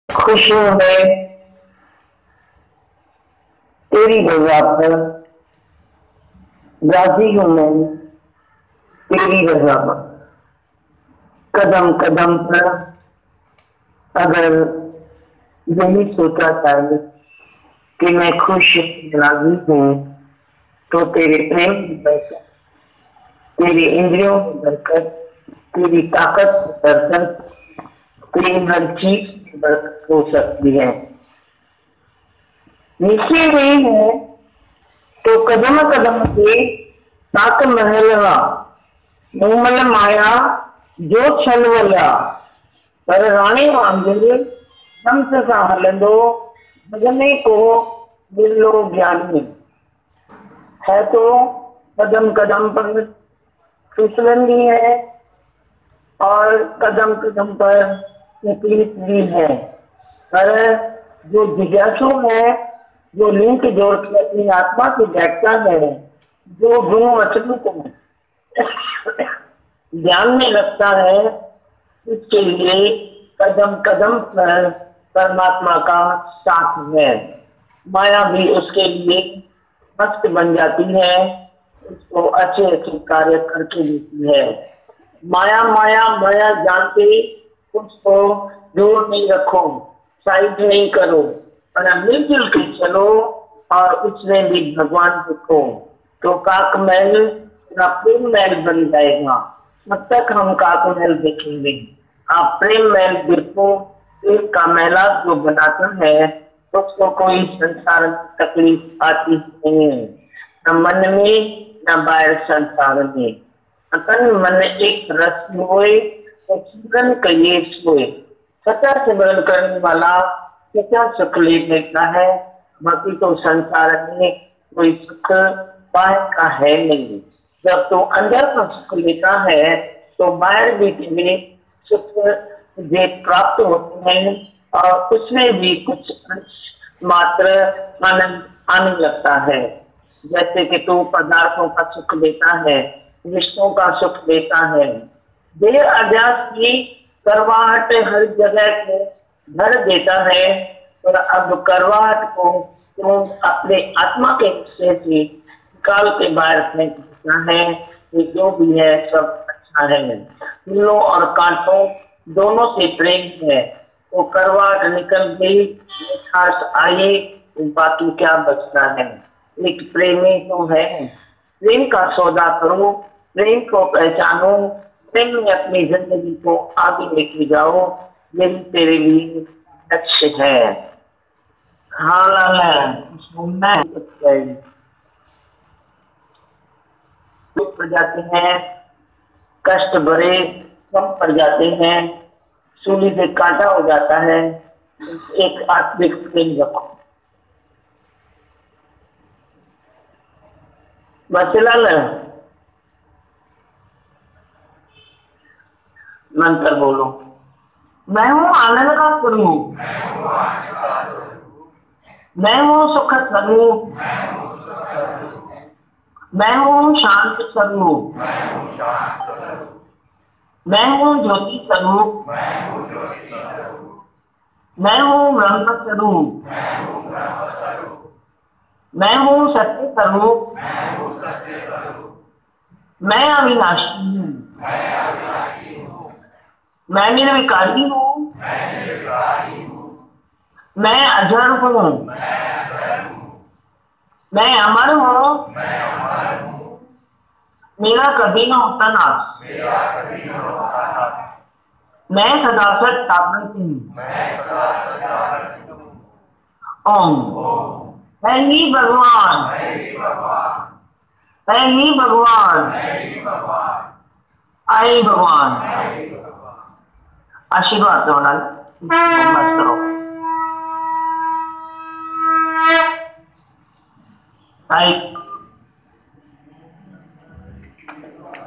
खुश हूँ मैं तेरी रज़ा पर, राज़ी हूँ मैं तेरी रज़ा पर। कदम कदम पर अगर यही सोचा जाए कि मैं खुश राज़ी हूँ, तो तेरे प्रेम की बरकत, तेरी इंद्रियों की बरकत, तेरी ताकत की बरकत, तेरी हर चीज की बरकत हो सकती है। निश्चय नहीं है तो कदम कदम पे ताक महलवा निर्मल माया जो छलवला पर राणे वांगुर संत सा हलंदो भजने को मिलो ज्ञानी। है तो कदम कदम पर फिसलन भी है और कदम कदम पर तकलीफ भी है, पर जो जिज्ञासु है, जो लिंक जोड़ के अपनी आत्मा से बैठता है, जो गुरु वचनों को ध्यान में रखता है, उसके लिए कदम कदम पर परमात्मा का साथ है। माया भी उसके लिए मस्त बन जाती है, उसको अच्छे अच्छे कार्य करके देती है। माया माया माया जानते उसको दूर नहीं रखो, साइड नहीं करो, और मिलजुल के चलो और उसमें भी भगवान देखो, तो काक महल पूरा प्रेम महल बन जाएगा। तब तक हम काक महल देखेंगे। आप प्रेम महल देखो, प्रेम का महला जो बनाता है उसको कोई संसार में तकलीफ आती नहीं है, न मन में न बाहर संसार में। तन मन एक रस होए तो सिमरन करिए सोए। सच्चा सिमरन करने वाला सच्चा सुख ले लेता है, बाकी तो संसार में कोई सुख बाहर का है नहीं। जब तू अंदर का सुख लेता है तो बाहर भी तुम्हें सुख तुझे प्राप्त होते हैं, और उसमें भी कुछ अंश मात्र आनंद आने लगता है। जैसे कि तू पदार्थों का सुख लेता है, रिश्तों का सुख लेता है, देर अभ्यास की करवाहट हर जगह को भर देता है, और अब करवाहट को तुम अपने आत्मा के हिस्से से निकाल के बाहर फेंक देता है कि जो भी है सब अच्छा है। फूलों और कांटों दोनों से प्रेम है, तो करवाहट निकल गई, मिठास आई, तो बाकी क्या बचता है। एक प्रेमी तो है, प्रेम का सौदा करो, प्रेम को पहचानो, प्रेम में अपनी जिंदगी को आगे लेके जाओ, यही तेरे लिए लक्ष्य है। हाँ लाला, सुनना है दुख पड़ जाते हैं, कष्ट भरे कम पड़ जाते हैं, सूली से कांटा हो जाता है, एक आत्मिक प्रेम रखो। बस लाल मंत्र बोलो। मैं हूँ आनंद का स्वरूप, मैं हूँ सुख स्वरूप, मैं हूँ शांत स्वरूप, मैं हूँ ज्योति स्वरूप, मैं हूँ ब्रह्म स्वरूप, मैं हूँ सत्य स्वरूप, मैं अविनाशी हूँ, मैं निर्विकारी हूँ, मैं अजर हूँ, मैं अमर हूँ, मेरा कभी न होता नाश, मैं सदा सत स्थापन हूँ। ओम। है ही भगवान, है ही भगवान, आई भगवान। आशीर्वाद दो लाल, मत करो। आई